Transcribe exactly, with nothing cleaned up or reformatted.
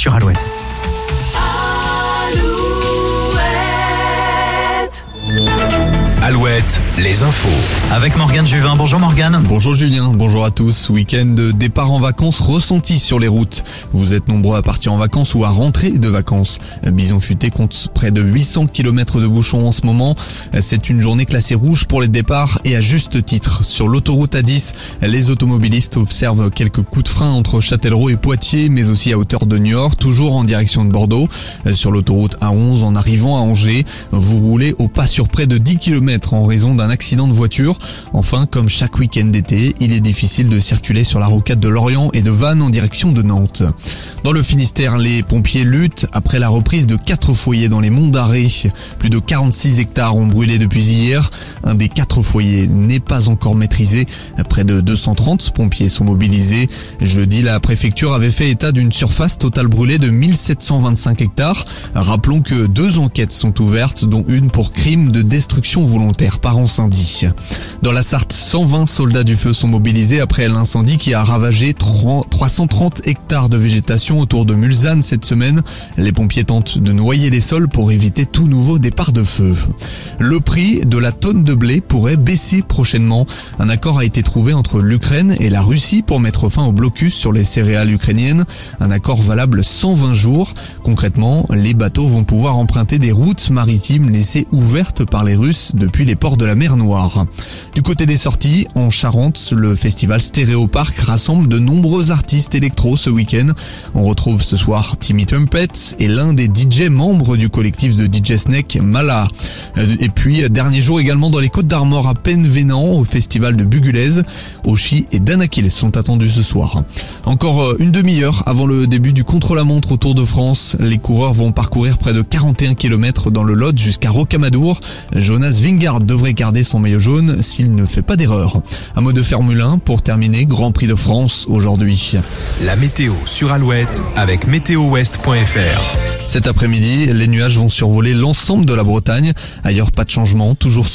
sur Alouette. Alouette, les infos. Avec Morgane Juvin. Bonjour Morgane. Bonjour Julien, bonjour à tous. Week-end de départ en vacances ressenti sur les routes. Vous êtes nombreux à partir en vacances ou à rentrer de vacances. Bison Futé compte près de huit cents kilomètres de bouchons en ce moment. C'est une journée classée rouge pour les départs et à juste titre. Sur l'autoroute A dix, les automobilistes observent quelques coups de frein entre Châtellerault et Poitiers, mais aussi à hauteur de Niort, toujours en direction de Bordeaux. Sur l'autoroute A onze, en arrivant à Angers, vous roulez au pas sur près de dix kilomètres en raison d'un accident de voiture. Enfin, comme chaque week-end d'été, il est difficile de circuler sur la rocade de Lorient et de Vannes en direction de Nantes. Dans le Finistère, les pompiers luttent après la reprise de quatre foyers dans les monts d'Arrée. Plus de quarante-six hectares ont brûlé depuis hier. Un des quatre foyers n'est pas encore maîtrisé. Près de deux cent trente pompiers sont mobilisés. Jeudi, la préfecture avait fait état d'une surface totale brûlée de mille sept cent vingt-cinq hectares. Rappelons que deux enquêtes sont ouvertes, dont une pour crime de destruction volontaire par incendie. Dans la Sarthe, cent vingt soldats du feu sont mobilisés après l'incendie qui a ravagé trois cent trente hectares de végétation autour de Mulsanne cette semaine. Les pompiers tentent de noyer les sols pour éviter tout nouveau départ de feu. Le prix de la tonne de blé pourrait baisser prochainement. Un accord a été trouvé entre l'Ukraine et la Russie pour mettre fin au blocus sur les céréales ukrainiennes. Un accord valable cent vingt jours. Concrètement, les bateaux vont pouvoir emprunter des routes maritimes laissées ouvertes par les Russes depuis les ports de la mer Noire. Du côté des sorties, en Charente, le festival Stéréopark rassemble de nombreux artistes électro ce week-end. On retrouve ce soir Timmy Trumpet et l'un des D J membres du collectif de D J Snake, Mala. Et puis, dernier jour également dans les Côtes d'Armor à Penvénan, au festival de Bugulez. Oshi et Danakil sont attendus ce soir. Encore une demi-heure avant le début du contre-la-montre au Tour de France. Les coureurs vont parcourir près de quarante et un kilomètres dans le Lot jusqu'à Rocamadour. Jonas Vingegaard devrait garder son maillot jaune s'il ne fait pas d'erreur. Un mot de Formule un pour terminer, Grand Prix de France aujourd'hui. La météo sur Alouette avec météo ouest point f r. Cet après-midi, les nuages vont survoler l'ensemble de la Bretagne. Ailleurs, pas de changement, toujours